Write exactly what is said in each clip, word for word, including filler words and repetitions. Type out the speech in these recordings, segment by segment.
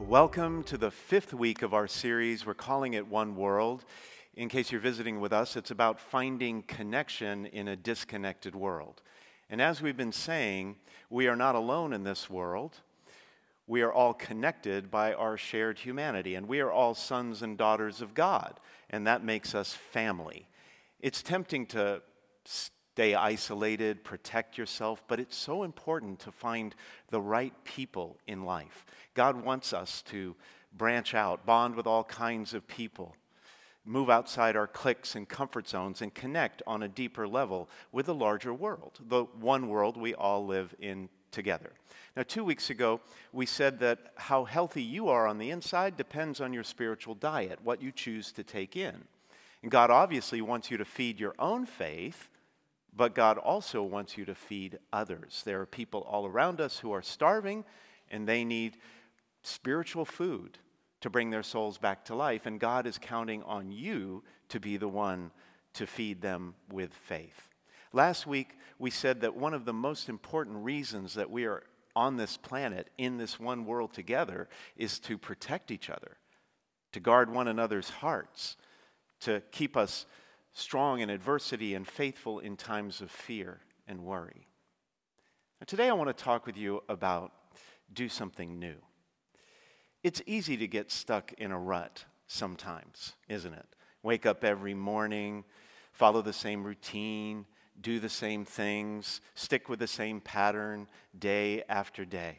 Welcome to the fifth week of our series. We're calling it One World. In case you're visiting with us, it's about finding connection in a disconnected world. And as we've been saying, we are not alone in this world. We are all connected by our shared humanity, and we are all sons and daughters of God, and that makes us family. It's tempting to stay isolated, protect yourself, but it's so important to find the right people in life. God wants us to branch out, bond with all kinds of people, move outside our cliques and comfort zones, and connect on a deeper level with the larger world, the one world we all live in together. Now, two weeks ago, we said that how healthy you are on the inside depends on your spiritual diet, what you choose to take in. And God obviously wants you to feed your own faith, but God also wants you to feed others. There are people all around us who are starving, and they need spiritual food to bring their souls back to life, and God is counting on you to be the one to feed them with faith. Last week, we said that one of the most important reasons that we are on this planet, in this one world together, is to protect each other, to guard one another's hearts, to keep us strong in adversity and faithful in times of fear and worry. Now, today I want to talk with you about do something new. It's easy to get stuck in a rut sometimes, isn't it? Wake up every morning, follow the same routine, do the same things, stick with the same pattern day after day.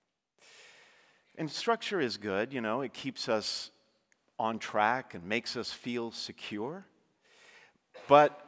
And structure is good, you know, it keeps us on track and makes us feel secure. But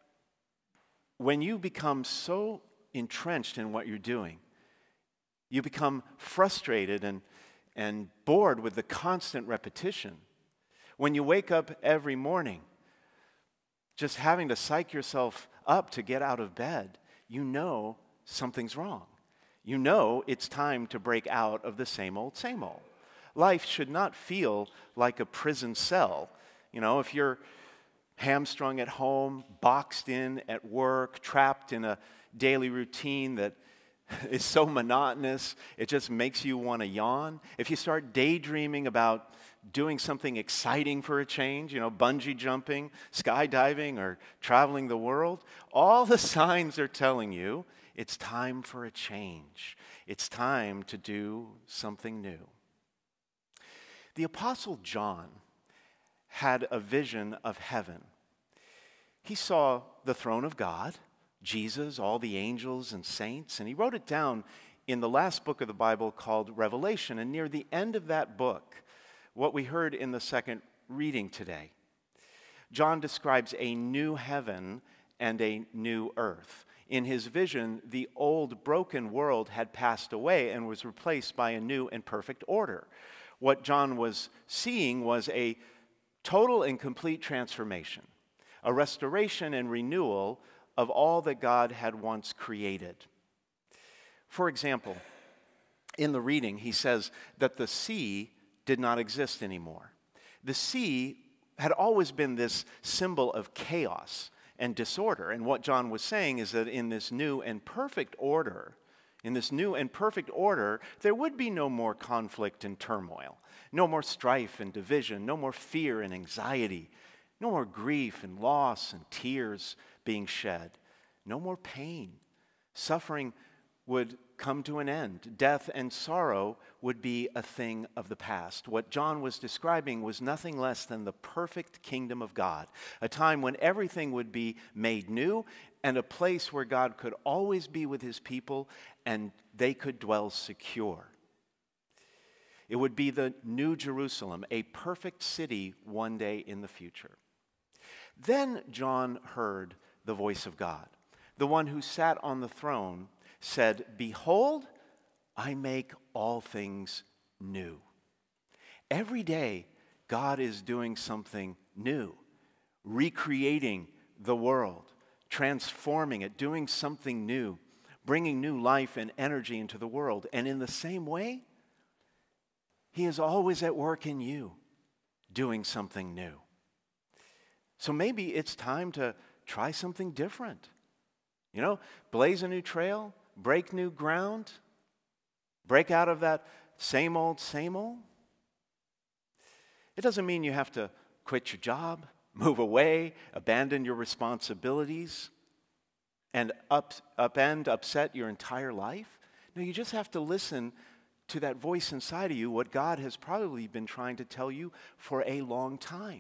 when you become so entrenched in what you're doing, you become frustrated and, and bored with the constant repetition. When you wake up every morning, just having to psych yourself up to get out of bed, you know something's wrong. You know it's time to break out of the same old, same old. Life should not feel like a prison cell. You know, if you're hamstrung at home, boxed in at work, trapped in a daily routine that is so monotonous, it just makes you want to yawn. If you start daydreaming about doing something exciting for a change, you know, bungee jumping, skydiving, or traveling the world, all the signs are telling you it's time for a change. It's time to do something new. The Apostle John had a vision of heaven. He saw the throne of God, Jesus, all the angels and saints, and he wrote it down in the last book of the Bible called Revelation. And near the end of that book, what we heard in the second reading today, John describes a new heaven and a new earth. In his vision, the old broken world had passed away and was replaced by a new and perfect order. What John was seeing was a total and complete transformation, a restoration and renewal of all that God had once created. For example, in the reading, he says that the sea did not exist anymore. The sea had always been this symbol of chaos and disorder. And what John was saying is that in this new and perfect order, in this new and perfect order, there would be no more conflict and turmoil, no more strife and division, no more fear and anxiety, no more grief and loss and tears being shed, no more pain. Suffering would come to an end. Death and sorrow would be a thing of the past. What John was describing was nothing less than the perfect kingdom of God, a time when everything would be made new and a place where God could always be with his people and they could dwell secure. It would be the New Jerusalem, a perfect city one day in the future. Then John heard the voice of God. The one who sat on the throne said, "Behold, I make all things new." Every day, God is doing something new, recreating the world, transforming it, doing something new, bringing new life and energy into the world. And in the same way, he is always at work in you, doing something new. So maybe it's time to try something different. You know, blaze a new trail, break new ground, break out of that same old, same old. It doesn't mean you have to quit your job, move away, abandon your responsibilities, and up, upend, upset your entire life. No, you just have to listen to that voice inside of you, what God has probably been trying to tell you for a long time.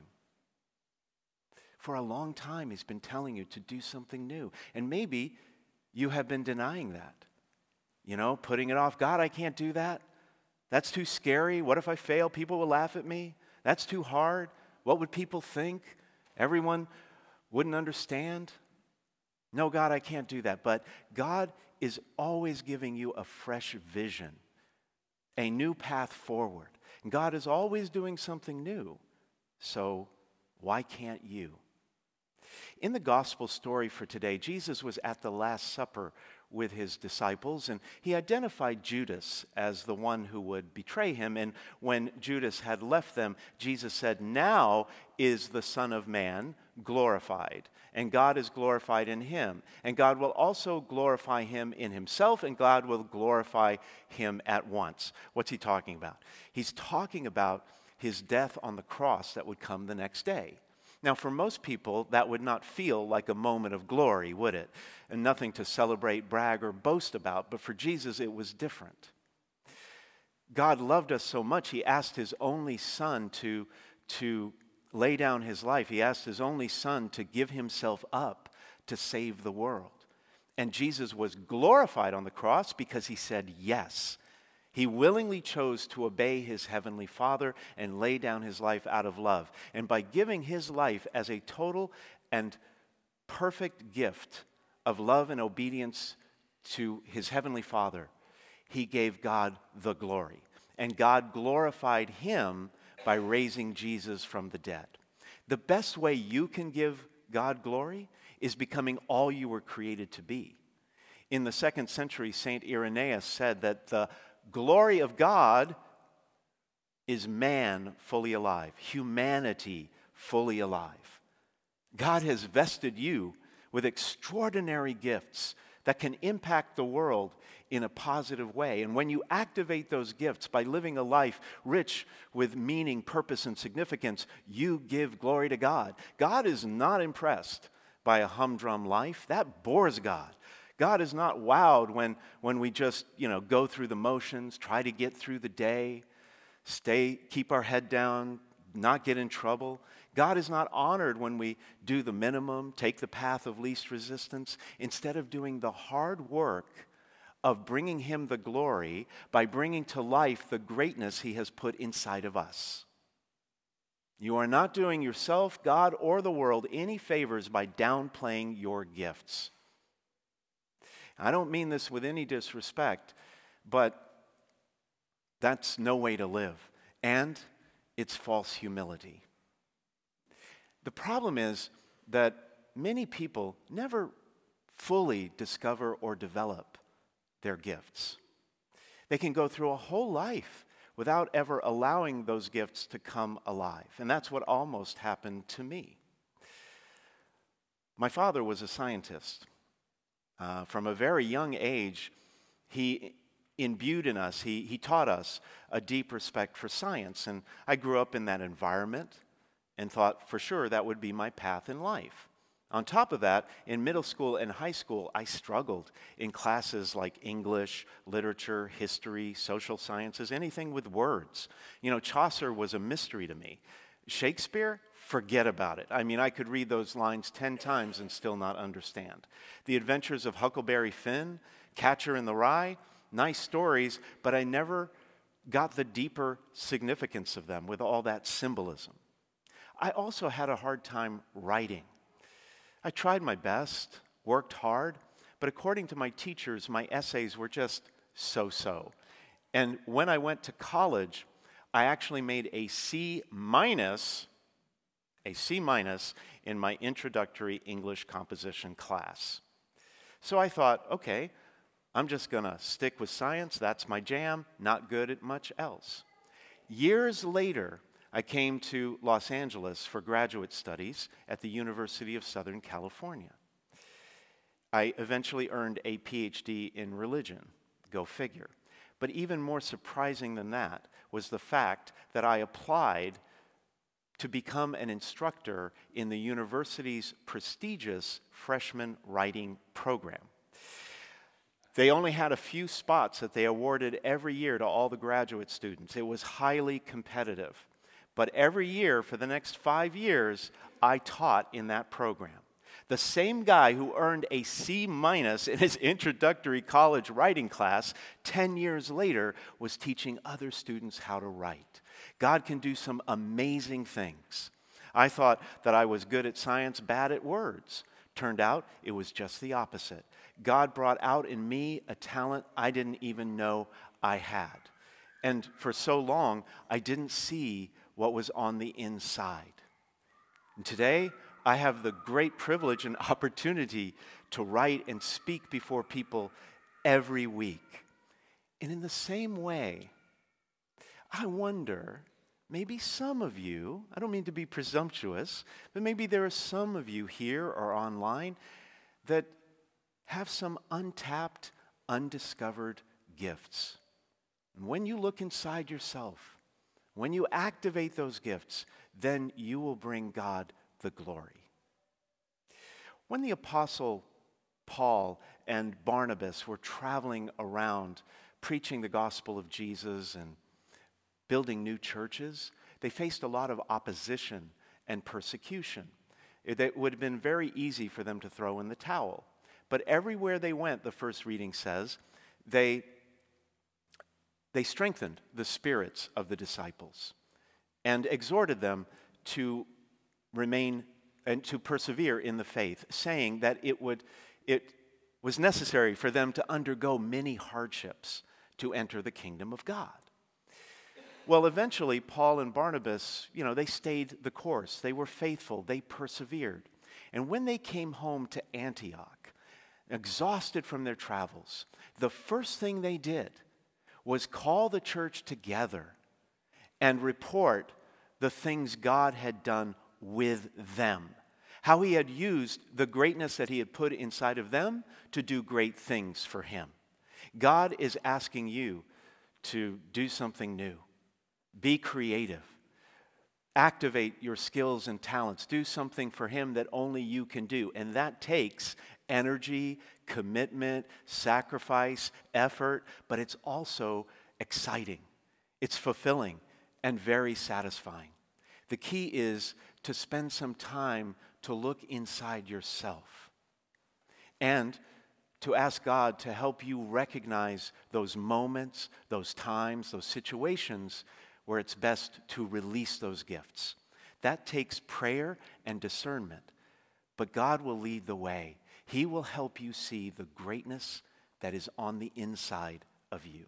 For a long time, He's been telling you to do something new. And maybe you have been denying that. You know, putting it off. God, I can't do that. That's too scary. What if I fail? People will laugh at me. That's too hard. What would people think? Everyone wouldn't understand. No, God, I can't do that. But God is always giving you a fresh vision, a new path forward. And God is always doing something new. So why can't you? In the gospel story for today, Jesus was at the Last Supper with his disciples, and he identified Judas as the one who would betray him. And when Judas had left them, Jesus said, "Now is the Son of Man glorified, and God is glorified in him. And God will also glorify him in himself, and God will glorify him at once." What's he talking about? He's talking about his death on the cross that would come the next day. Now, for most people, that would not feel like a moment of glory, would it? And nothing to celebrate, brag, or boast about. But for Jesus, it was different. God loved us so much, He asked His only Son to, to lay down His life. He asked His only Son to give Himself up to save the world. And Jesus was glorified on the cross because He said yes. He willingly chose to obey His heavenly Father and lay down His life out of love. And by giving His life as a total and perfect gift of love and obedience to His heavenly Father, He gave God the glory. And God glorified Him by raising Jesus from the dead. The best way you can give God glory is becoming all you were created to be. In the second century, Saint Irenaeus said that the glory of God is man fully alive, humanity fully alive. God has vested you with extraordinary gifts that can impact the world in a positive way. And when you activate those gifts by living a life rich with meaning, purpose, and significance, you give glory to God. God is not impressed by a humdrum life. That bores God. God is not wowed when, when we just, you know, go through the motions, try to get through the day, stay, keep our head down, not get in trouble. God is not honored when we do the minimum, take the path of least resistance, instead of doing the hard work of bringing Him the glory by bringing to life the greatness He has put inside of us. You are not doing yourself, God, or the world any favors by downplaying your gifts. I don't mean this with any disrespect, but that's no way to live. And it's false humility. The problem is that many people never fully discover or develop their gifts. They can go through a whole life without ever allowing those gifts to come alive. And that's what almost happened to me. My father was a scientist. Uh, from a very young age, he imbued in us, he, he taught us a deep respect for science. And I grew up in that environment and thought for sure that would be my path in life. On top of that, in middle school and high school, I struggled in classes like English, literature, history, social sciences, anything with words. You know, Chaucer was a mystery to me. Shakespeare, forget about it. I mean, I could read those lines ten times and still not understand. The Adventures of Huckleberry Finn, Catcher in the Rye, nice stories, but I never got the deeper significance of them with all that symbolism. I also had a hard time writing. I tried my best, worked hard, but according to my teachers, my essays were just so-so. And when I went to college, I actually made a C minus, a C minus in my introductory English composition class. So I thought, okay, I'm just going to stick with science. That's my jam. Not good at much else. Years later, I came to Los Angeles for graduate studies at the University of Southern California. I eventually earned a P H D in religion. Go figure. But even more surprising than that was the fact that I applied to become an instructor in the university's prestigious freshman writing program. They only had a few spots that they awarded every year to all the graduate students. It was highly competitive. But every year for the next five years, I taught in that program. The same guy who earned a C minus in his introductory college writing class, ten years later, was teaching other students how to write. God can do some amazing things. I thought that I was good at science, bad at words. Turned out it was just the opposite. God brought out in me a talent I didn't even know I had. And for so long, I didn't see what was on the inside. And today, I have the great privilege and opportunity to write and speak before people every week. And in the same way, I wonder, maybe some of you, I don't mean to be presumptuous, but maybe there are some of you here or online that have some untapped, undiscovered gifts. And when you look inside yourself, when you activate those gifts, then you will bring God the glory. When the Apostle Paul and Barnabas were traveling around preaching the gospel of Jesus and building new churches, they faced a lot of opposition and persecution. It would have been very easy for them to throw in the towel. But everywhere they went, the first reading says, they, they strengthened the spirits of the disciples and exhorted them to remain and to persevere in the faith, saying that it would it was necessary for them to undergo many hardships to enter the kingdom of God. Well, eventually, Paul and Barnabas, you know, they stayed the course. They were faithful. They persevered. And when they came home to Antioch, exhausted from their travels, the first thing they did was call the church together and report the things God had done with them. How he had used the greatness that he had put inside of them to do great things for him. God is asking you to do something new. Be creative. Activate your skills and talents. Do something for him that only you can do. And that takes energy, commitment, sacrifice, effort, but it's also exciting. It's fulfilling and very satisfying. The key is to spend some time to look inside yourself and to ask God to help you recognize those moments, those times, those situations where it's best to release those gifts. That takes prayer and discernment, but God will lead the way. He will help you see the greatness that is on the inside of you.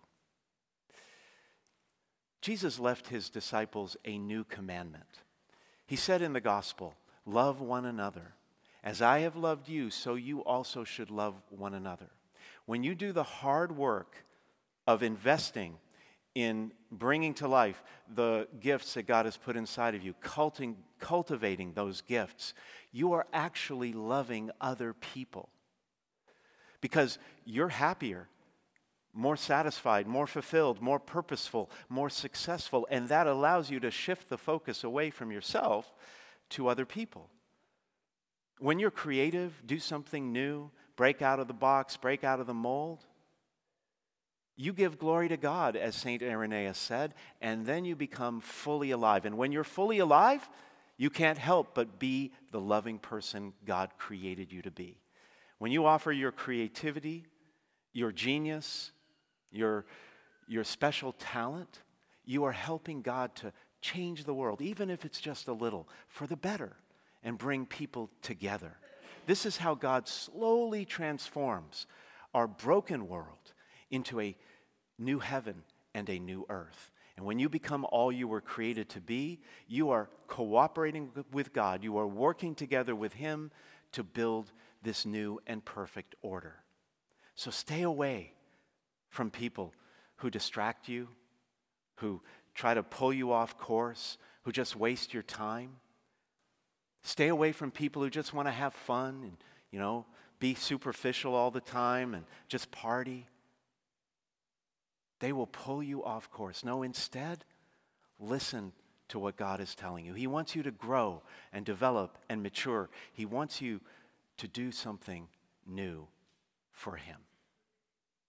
Jesus left his disciples a new commandment. He said in the gospel, love one another. As I have loved you, so you also should love one another. When you do the hard work of investing in bringing to life the gifts that God has put inside of you, culting, cultivating those gifts, you are actually loving other people because you're happier, more satisfied, more fulfilled, more purposeful, more successful, and that allows you to shift the focus away from yourself to other people. When you're creative, do something new, break out of the box, break out of the mold, you give glory to God, as Saint Irenaeus said, and then you become fully alive. And when you're fully alive, you can't help but be the loving person God created you to be. When you offer your creativity, your genius, your, your special talent, you are helping God to change the world, even if it's just a little, for the better, and bring people together. This is how God slowly transforms our broken world into a new heaven and a new earth. And when you become all you were created to be, you are cooperating with God. You are working together with Him to build this new and perfect order. So stay away from people who distract you, who try to pull you off course, who just waste your time. Stay away from people who just want to have fun and, you know, be superficial all the time and just party. They will pull you off course. No, instead, listen to what God is telling you. He wants you to grow and develop and mature. He wants you to do something new for Him.